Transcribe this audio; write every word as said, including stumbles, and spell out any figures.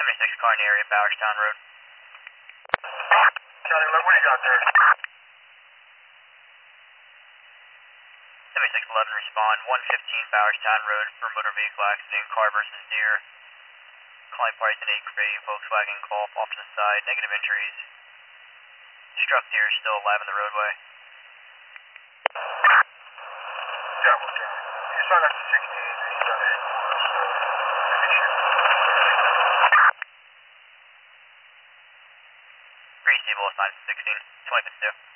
seventy-six car in the area, Bowerstown Road. County, what do you got there? seventy-six eleven respond, one fifteen Bowerstown Road for motor vehicle accident, car versus deer. Calling parties in eight gray Volkswagen Golf off to the side, negative injuries. Struck deer is still alive on the roadway. Yeah, we'll get it. You saw that sixteen, he's done eight for us, so an issue. Pretty stable, assigned sixteen, twenty fifty-two.